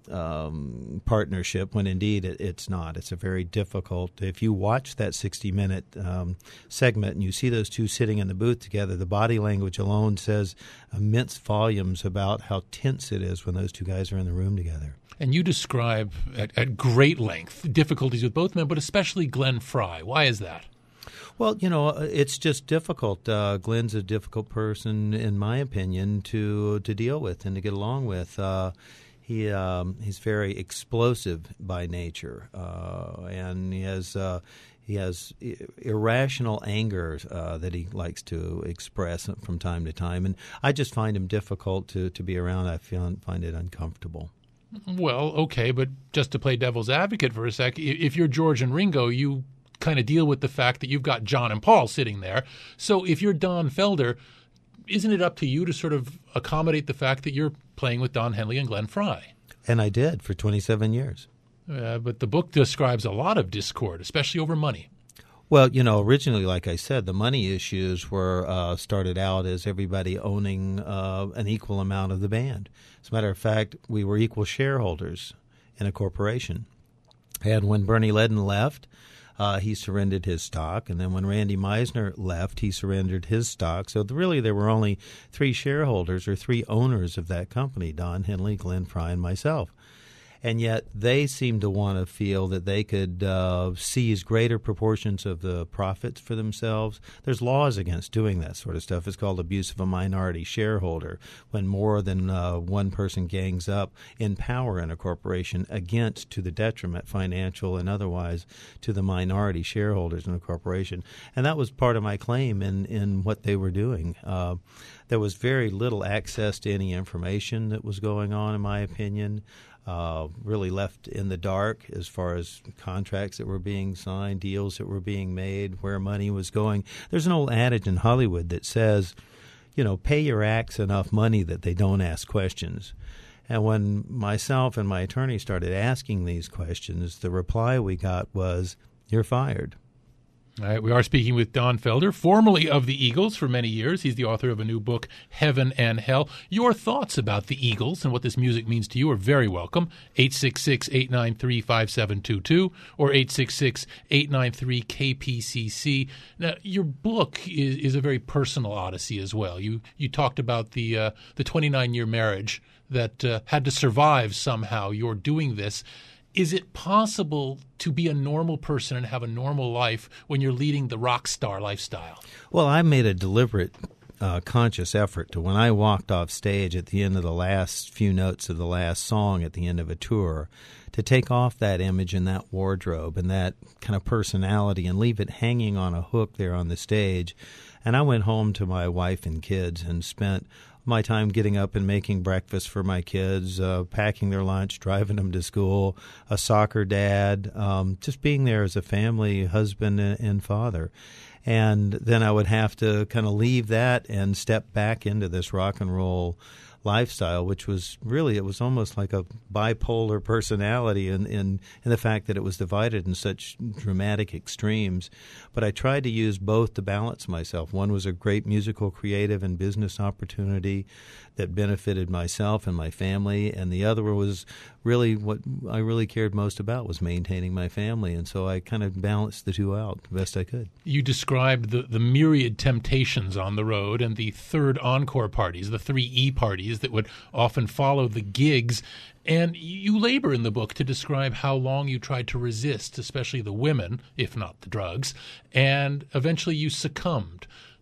um, partnership when indeed it, it's not. It's a very difficult. If you watch that sixty-minute um, segment and you see those two sitting in the booth together, the body language alone says immense volumes about how tense it is when those two guys are in the room together. And you describe at, at great length difficulties with both men, but especially Glenn Frey. Why is that? Well, you know, it's just difficult. Uh, Glenn's a difficult person, in my opinion, to to deal with and to get along with. Uh, He um, he's very explosive by nature, uh, and he has uh, he has irrational anger uh, that he likes to express from time to time, and I just find him difficult to, to be around. I find find it uncomfortable. Well, okay, but just to play devil's advocate for a sec, if you're George and Ringo, you kind of deal with the fact that you've got John and Paul sitting there. So if you're Don Felder, isn't it up to you to sort of accommodate the fact that you're playing with Don Henley and Glenn Frey? And I did for twenty-seven years. Uh, but the book describes a lot of discord, especially over money. Well, you know, originally, like I said, the money issues were uh, started out as everybody owning uh, an equal amount of the band. As a matter of fact, we were equal shareholders in a corporation. And when Bernie Ledden left, Uh, he surrendered his stock, and then when Randy Meisner left, he surrendered his stock. So th- really there were only three shareholders or three owners of that company, Don Henley, Glenn Frey, and myself. And yet they seemed to want to feel that they could uh, seize greater proportions of the profits for themselves. There's laws against doing that sort of stuff. It's called abuse of a minority shareholder, when more than uh, one person gangs up in power in a corporation against, to the detriment, financial and otherwise, to the minority shareholders in a corporation. And that was part of my claim in, in what they were doing. Uh, there was very little access to any information that was going on, in my opinion. Uh, really left in the dark as far as contracts that were being signed, deals that were being made, where money was going. There's an old adage in Hollywood that says, you know, pay your acts enough money that they don't ask questions. And when myself and my attorney started asking these questions, the reply we got was, you're fired. All right, we are speaking with Don Felder, formerly of the Eagles for many years. He's the author of a new book, Heaven and Hell. Your thoughts about the Eagles and what this music means to you are very welcome. eight six six, eight nine three, five seven two two or eight six six, eight nine three, K P C C. Now, your book is, is a very personal odyssey as well. You you talked about the uh, the twenty-nine-year marriage that uh, had to survive somehow. You're doing this. Is it possible to be a normal person and have a normal life when you're leading the rock star lifestyle? Well, I made a deliberate, uh, conscious effort to, when I walked off stage at the end of the last few notes of the last song at the end of a tour, to take off that image and that wardrobe and that kind of personality and leave it hanging on a hook there on the stage. And I went home to my wife and kids and spent my time getting up and making breakfast for my kids, uh, packing their lunch, driving them to school, a soccer dad, um, just being there as a family husband and, and father. And then I would have to kind of leave that and step back into this rock and roll lifestyle, which was really, it was almost like a bipolar personality in, in, in the fact that it was divided in such dramatic extremes. But I tried to use both to balance myself. One was a great musical, creative, and business opportunity that benefited myself and my family, and the other was really what I really cared most about was maintaining my family, and so I kind of balanced the two out the best I could. You described the, the myriad temptations on the road and the third encore parties, the three E parties that would often follow the gigs, and you labor in the book to describe how long you tried to resist, especially the women, if not the drugs, and eventually you succumbed.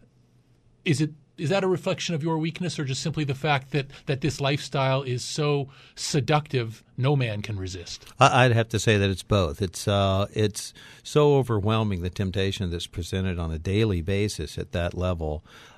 Is it Is that a reflection of your weakness, or just simply the fact that, that this lifestyle is so seductive no man can resist? I'd have to say that it's both. It's uh, it's so overwhelming, the temptation that's presented on a daily basis at that level.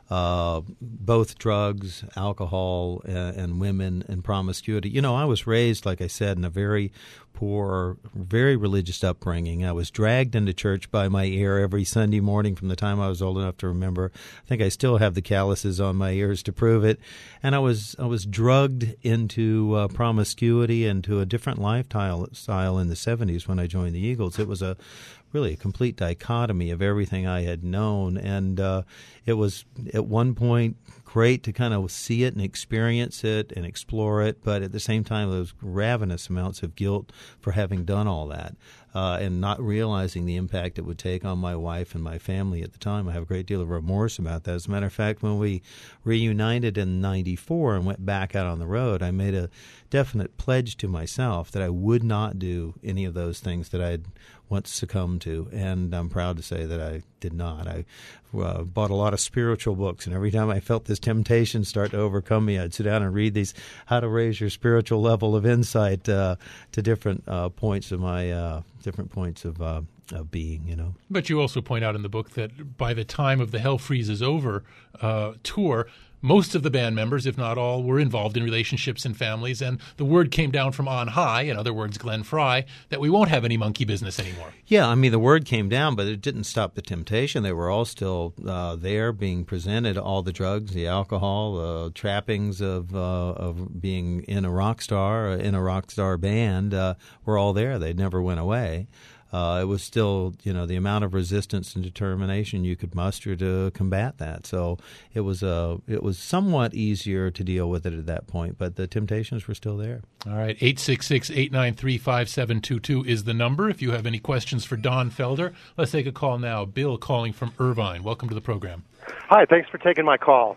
uh, both drugs, alcohol, uh, and women and promiscuity. You know, I was raised, like I said, in a very poor, very religious upbringing. I was dragged into church by my ear every Sunday morning from the time I was old enough to remember. I think I still have the calluses on my ears to prove it. And I was I was drugged into uh, promiscuity and to a different lifestyle style in the seventies when I joined the Eagles. It was a really a complete dichotomy of everything I had known, and uh, it was at one point great to kind of see it and experience it and explore it, but at the same time there was ravenous amounts of guilt for having done all that uh, and not realizing the impact it would take on my wife and my family at the time. I have a great deal of remorse about that. As a matter of fact, when we reunited in ninety-four and went back out on the road, I made a definite pledge to myself that I would not do any of those things that I had once succumbed to, and I'm proud to say that I did not. I uh, bought a lot of spiritual books, and every time I felt this temptation start to overcome me, I'd sit down and read these, how to raise your spiritual level of insight uh, to different uh, points of my uh, different points of uh, of being, you know. But you also point out in the book that by the time of the Hell Freezes Over uh, tour, most of the band members, if not all, were involved in relationships and families, and the word came down from on high, in other words, Glenn Fry, that we won't have any monkey business anymore. Yeah, I mean, the word came down, but it didn't stop the temptation. They were all still uh, there being presented, all the drugs, the alcohol, uh, trappings of uh, of being in a rock star, in a rock star band, uh, were all there. They never went away. Uh, it was still, you know, the amount of resistance and determination you could muster to combat that. So it was uh, it was somewhat easier to deal with it at that point, but the temptations were still there. All right, eight six six, eight nine three, five seven two two is the number. If you have any questions for Don Felder, let's take a call now. Bill calling from Irvine. Welcome to the program. Hi, thanks for taking my call.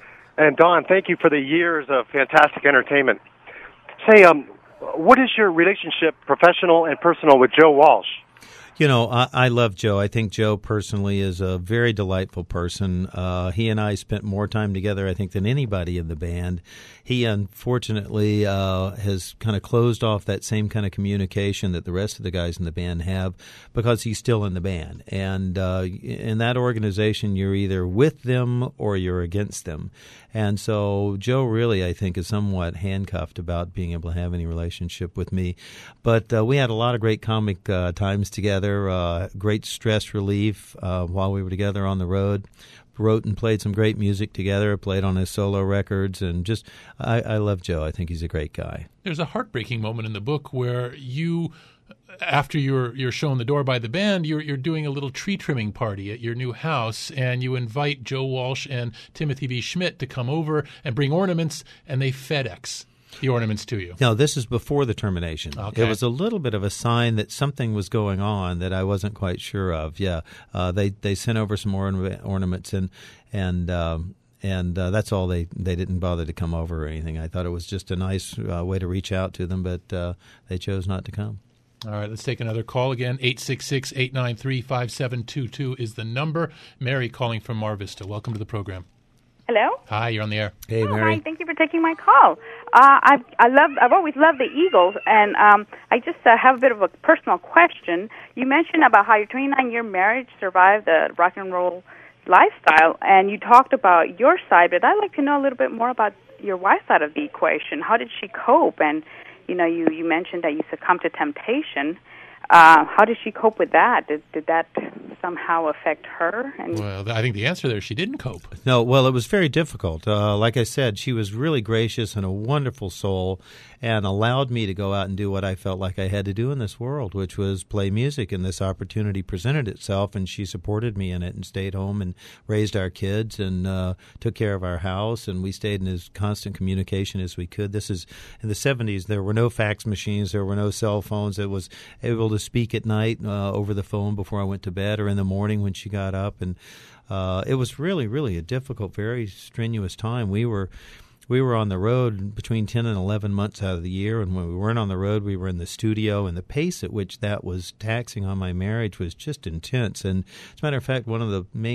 And Don, thank you for the years of fantastic entertainment. Say, um, what is your relationship, professional and personal, with Joe Walsh? You know, I, I love Joe. I think Joe personally is a very delightful person. Uh, he and I spent more time together, I think, than anybody in the band. He, unfortunately, uh, has kind of closed off that same kind of communication that the rest of the guys in the band have because he's still in the band. And uh, in that organization, you're either with them or you're against them. And so Joe really, I think, is somewhat handcuffed about being able to have any relationship with me. But uh, we had a lot of great comic uh, times together, uh, great stress relief uh, while we were together on the road. Wrote and played some great music together, played on his solo records, and just, I, I love Joe. I think he's a great guy. There's a heartbreaking moment in the book where you, after you're you're shown the door by the band, you're you're doing a little tree trimming party at your new house, and you invite Joe Walsh and Timothy B. Schmidt to come over and bring ornaments, and they FedEx the ornaments to you. No, this is before the termination. Okay. It was a little bit of a sign that something was going on that I wasn't quite sure of. Yeah, uh, they they sent over some orna- ornaments, and and um, and uh, that's all. They they didn't bother to come over or anything. I thought it was just a nice uh, way to reach out to them, but uh, they chose not to come. All right, let's take another call again. eight six six, eight nine three, five seven two two is the number. Mary calling from Mar Vista. Welcome to the program. Hello? Hi, you're on the air. Hey, oh, Mary. Hi, thank you for taking my call. Uh, I've I love I've always loved the Eagles, and um, I just uh, have a bit of a personal question. You mentioned about how your twenty-nine-year marriage survived the rock and roll lifestyle, and you talked about your side, but I'd like to know a little bit more about your wife's side of the equation. How did she cope? And you know, you, you mentioned that you succumbed to temptation. Uh, how did she cope with that? Did did that somehow affect her? And well, I think the answer there is she didn't cope. No, well, it was very difficult. Uh, like I said, she was really gracious and a wonderful soul and allowed me to go out and do what I felt like I had to do in this world, which was play music. And this opportunity presented itself, and she supported me in it and stayed home and raised our kids and uh, took care of our house. And we stayed in as constant communication as we could. This is in the seventies. There were no fax machines. There were no cell phones. It was able to speak at night uh, over the phone before I went to bed or in the morning when she got up. And uh, it was really, really a difficult, very strenuous time. We were we were on the road between ten and eleven months out of the year, and when we weren't on the road, we were in the studio, and the pace at which that was taxing on my marriage was just intense. And as a matter of fact, one of the main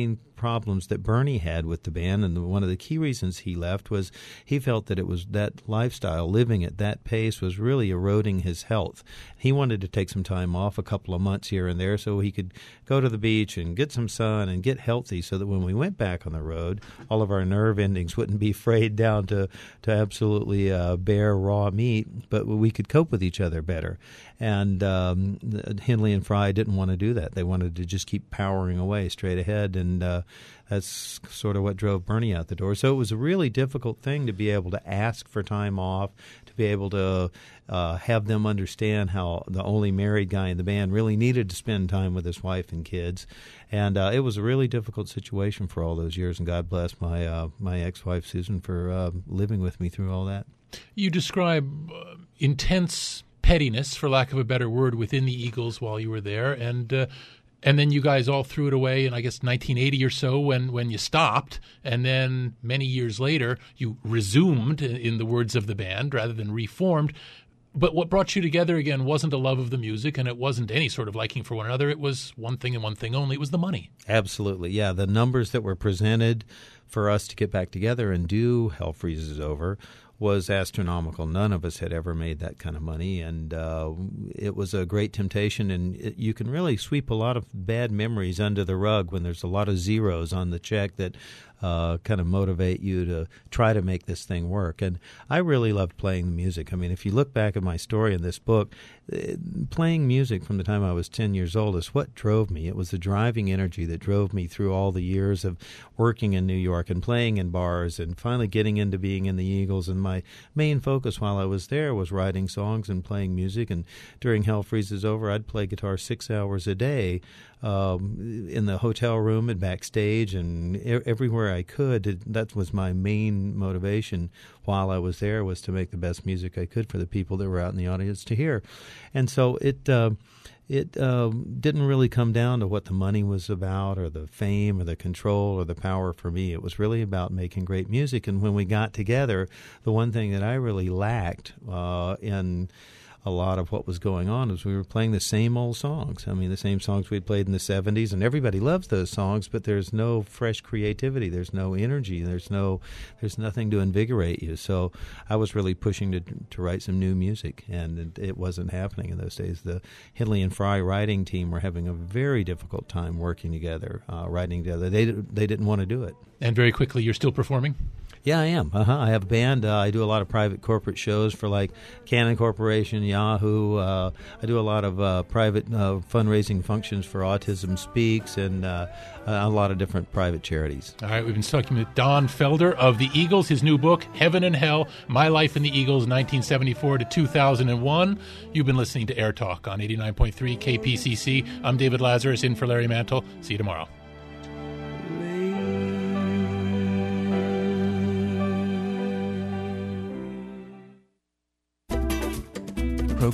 problems that Bernie had with the band, and the, one of the key reasons he left was he felt that it was that lifestyle, living at that pace, was really eroding his health. He wanted to take some time off, a couple of months here and there, so he could go to the beach and get some sun and get healthy, so that when we went back on the road, all of our nerve endings wouldn't be frayed down to, to absolutely uh, bare raw meat, but we could cope with each other better. And um, Henley and Fry didn't want to do that. They wanted to just keep powering away straight ahead, and uh, that's sort of what drove Bernie out the door. So it was a really difficult thing to be able to ask for time off, to be able to uh, have them understand how the only married guy in the band really needed to spend time with his wife and kids. And uh, it was a really difficult situation for all those years, and God bless my, uh, my ex-wife, Susan, for uh, living with me through all that. You describe uh, intense pettiness, for lack of a better word, within the Eagles while you were there, and uh, and then you guys all threw it away in, I guess, nineteen eighty or so when, when you stopped, and then many years later you resumed, in the words of the band, rather than reformed. But what brought you together again wasn't a love of the music, and it wasn't any sort of liking for one another. It was one thing and one thing only. It was the money. Absolutely, yeah. The numbers that were presented for us to get back together and do Hell Freezes Over was astronomical. None of us had ever made that kind of money, and uh, it was a great temptation, and it, you can really sweep a lot of bad memories under the rug when there's a lot of zeros on the check that uh, kind of motivate you to try to make this thing work. And I really loved playing the music. I mean, if you look back at my story in this book, playing music from the time I was ten years old is what drove me. It was the driving energy that drove me through all the years of working in New York and playing in bars and finally getting into being in the Eagles. And my main focus while I was there was writing songs and playing music. And during Hell Freezes Over, I'd play guitar six hours a day um, in the hotel room and backstage and e- everywhere I could. That was my main motivation while I was there, was to make the best music I could for the people that were out in the audience to hear. And so it uh, it uh, didn't really come down to what the money was about or the fame or the control or the power for me. It was really about making great music. And when we got together, the one thing that I really lacked uh, in a lot of what was going on is we were playing the same old songs. I mean, the same songs we'd played in the seventies, and everybody loves those songs, but there's no fresh creativity. There's no energy. There's no, there's nothing to invigorate you. So I was really pushing to to write some new music, and it, it wasn't happening in those days. The Henley and Fry writing team were having a very difficult time working together, uh, writing together. They they didn't want to do it. And very quickly, you're still performing? Yeah, I am. Uh-huh. I have a band. Uh, I do a lot of private corporate shows for like Canon Corporation, Yahoo. Uh, I do a lot of uh, private uh, fundraising functions for Autism Speaks and uh, a lot of different private charities. All right, we've been talking with Don Felder of the Eagles, his new book, Heaven and Hell, My Life in the Eagles, nineteen seventy-four to two thousand one. You've been listening to Air Talk on eighty-nine point three K P C C. I'm David Lazarus, in for Larry Mantle. See you tomorrow.